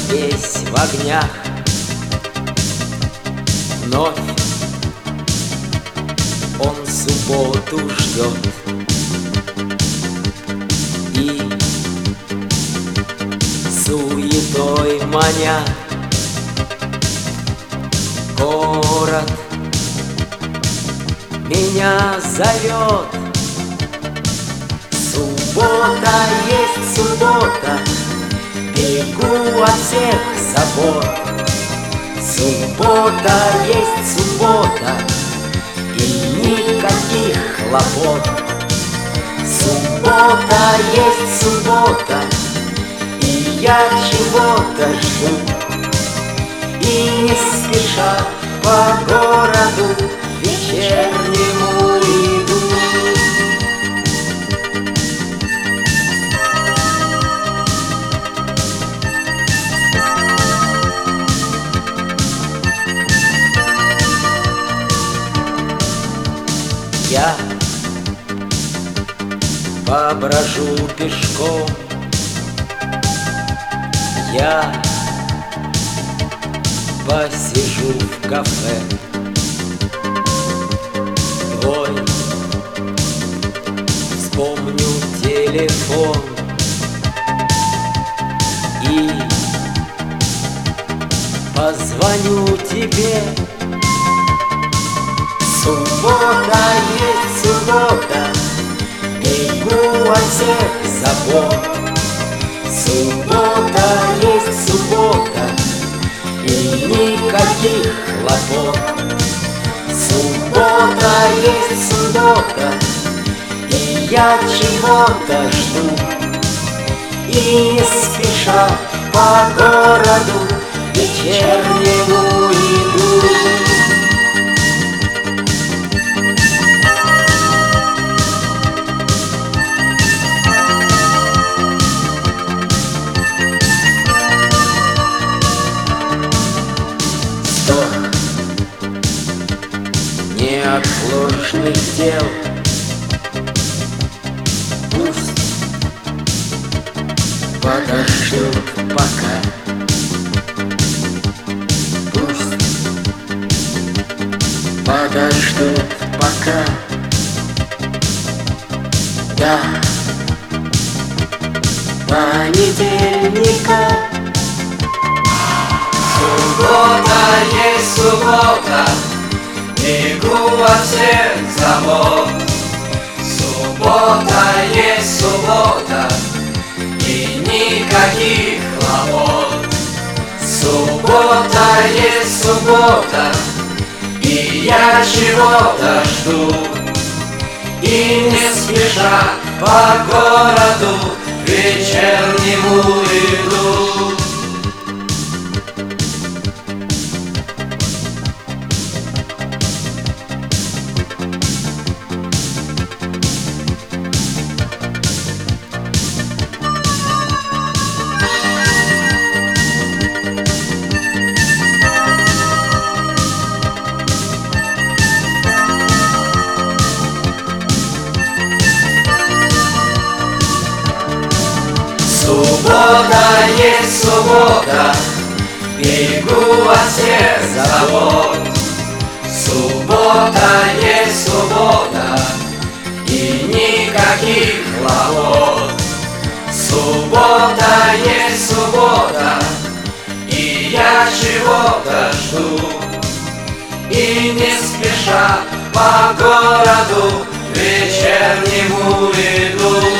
весь в огнях. Вновь он субботу ждет и суетой маня город меня зовет. Суббота есть суббота, бегу от всех забот. Суббота есть суббота, и никаких хлопот. Суббота есть суббота, и я чего-то жду. И не спеша по городу вечернему иду. Я поброжу пешком, я посижу в кафе. Твой вспомню телефон и позвоню тебе. Суббота есть суббота, бегу от всех забот. Суббота есть суббота, и никаких хлопот. Суббота есть суббота, и я чего-то жду. И не спеша по городу вечернему иду. Неотложных дел пусть подождут пока. Пусть подождут пока. До понедельника. Суббота есть суббота, бегу от всех забот. Суббота есть суббота, и никаких хлопот. Суббота есть суббота, и я чего-то жду. И не спеша по городу вечернему иду. Суббота есть суббота, бегу от всех забот. Суббота есть суббота, и никаких хлопот. Суббота есть суббота, и я чего-то жду. И не спеша по городу вечернему иду.